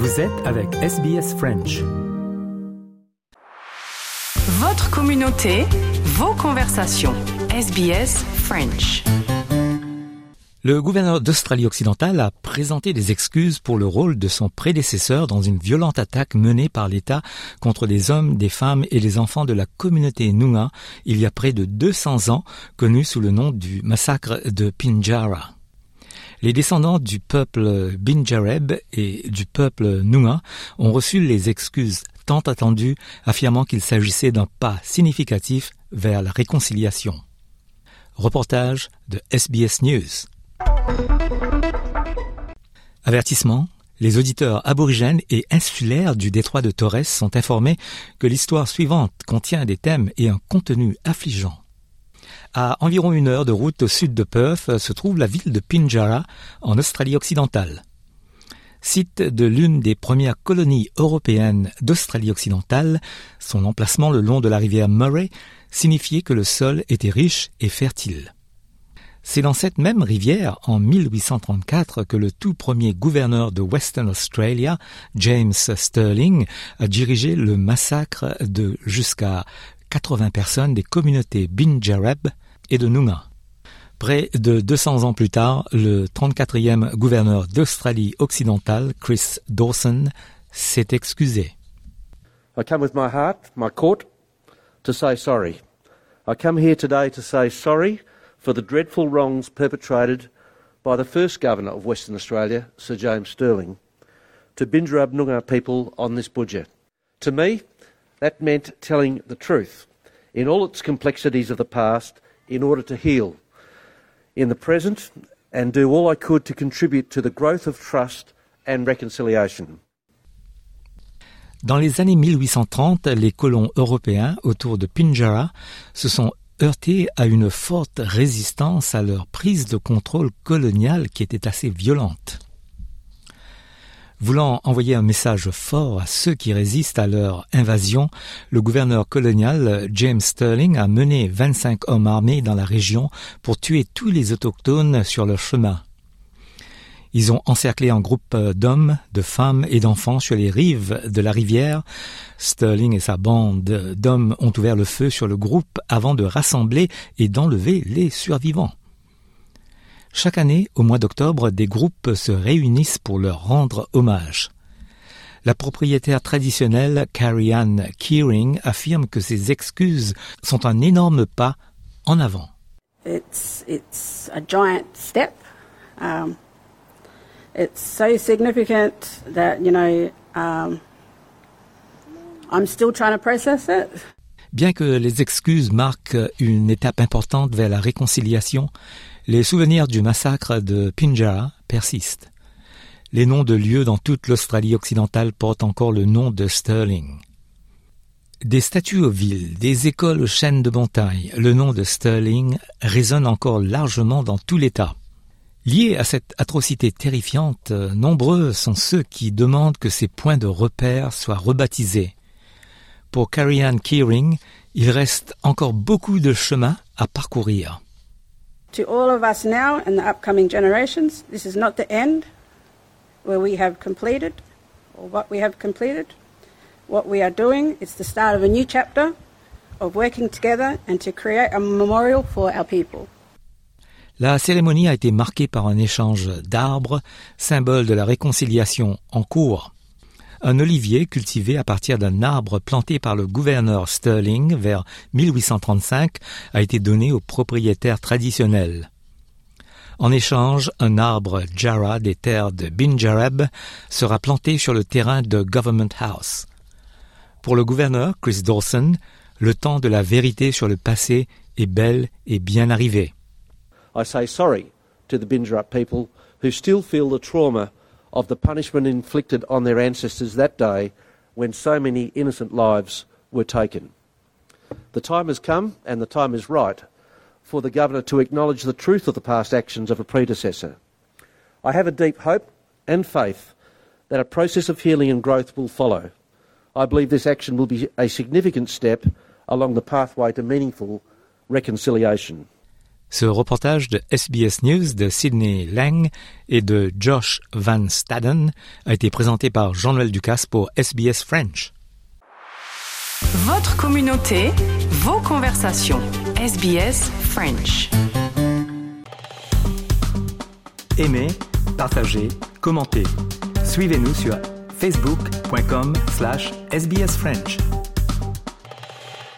Vous êtes avec SBS French. Votre communauté, vos conversations. SBS French. Le gouverneur d'Australie-Occidentale a présenté des excuses pour le rôle de son prédécesseur dans une violente attaque menée par l'État contre les hommes, des femmes et les enfants de la communauté Noongar il y a près de 200 ans, connue sous le nom du massacre de Pinjarra. Les descendants du peuple Binjareb et du peuple Noongar ont reçu les excuses tant attendues, affirmant qu'il s'agissait d'un pas significatif vers la réconciliation. Reportage de SBS News. Avertissement. Les auditeurs aborigènes et insulaires du détroit de Torres sont informés que l'histoire suivante contient des thèmes et un contenu affligeant. À environ 1 heure de route au sud de Perth se trouve la ville de Pinjarra, en Australie-Occidentale. Site de l'une des premières colonies européennes d'Australie-Occidentale, son emplacement le long de la rivière Murray signifiait que le sol était riche et fertile. C'est dans cette même rivière, en 1834, que le tout premier gouverneur de Western Australia, James Stirling, a dirigé le massacre de jusqu'à 80 personnes des communautés Binjareb et de Noongar. Près de 200 ans plus tard, le 34e gouverneur d'Australie-Occidentale, Chris Dawson, s'est excusé. I come with my heart, my court, to say sorry. I come here today to say sorry for the dreadful wrongs perpetrated by the first governor of Western Australia, Sir James Stirling, to Binjarab Noongar people on this budget. To me, that meant telling the truth in all its complexities of the past in order to heal in the present and do all I could to contribute to the growth of trust and reconciliation. Dans les années 1830, les colons européens autour de Pinjarra se sont heurtés à une forte résistance à leur prise de contrôle coloniale qui était assez violente. Voulant envoyer un message fort à ceux qui résistent à leur invasion, le gouverneur colonial James Stirling a mené 25 hommes armés dans la région pour tuer tous les autochtones sur leur chemin. Ils ont encerclé un groupe d'hommes, de femmes et d'enfants sur les rives de la rivière. Stirling et sa bande d'hommes ont ouvert le feu sur le groupe avant de rassembler et d'enlever les survivants. Chaque année, au mois d'octobre, des groupes se réunissent pour leur rendre hommage. La propriétaire traditionnelle, Carrie Ann Kearing, affirme que ces excuses sont un énorme pas en avant. It's a giant step. It's so significant that, I'm still trying to process it. Bien que les excuses marquent une étape importante vers la réconciliation, les souvenirs du massacre de Pinjarra persistent. Les noms de lieux dans toute l'Australie occidentale portent encore le nom de Stirling. Des statues aux villes, des écoles aux chaînes de montagnes, le nom de Stirling résonne encore largement dans tout l'État. Liés à cette atrocité terrifiante, nombreux sont ceux qui demandent que ces points de repère soient rebaptisés. Pour Carrie Ann Kearing, il reste encore beaucoup de chemin à parcourir. To all of us now and the upcoming generations, this is not the end where we have completed or what we have completed. What we are doing is the start of a new chapter of working together and to create a memorial for our people. La cérémonie a été marquée par un échange d'arbres, symbole de la réconciliation en cours. Un olivier cultivé à partir d'un arbre planté par le gouverneur Stirling vers 1835 a été donné aux propriétaires traditionnels. En échange, un arbre Jarrah des terres de Binjareb sera planté sur le terrain de Government House. Pour le gouverneur Chris Dawson, le temps de la vérité sur le passé est bel et bien arrivé. I say sorry to the Binjarab people who still feel the trauma of the punishment inflicted on their ancestors that day when so many innocent lives were taken. The time has come, and the time is right, for the Governor to acknowledge the truth of the past actions of a predecessor. I have a deep hope and faith that a process of healing and growth will follow. I believe this action will be a significant step along the pathway to meaningful reconciliation. Ce reportage de SBS News de Sydney Lang et de Josh Van Staden a été présenté par Jean-Noël Ducasse pour SBS French. Votre communauté, vos conversations. SBS French. Aimez, partagez, commentez. Suivez-nous sur facebook.com/sbsfrench.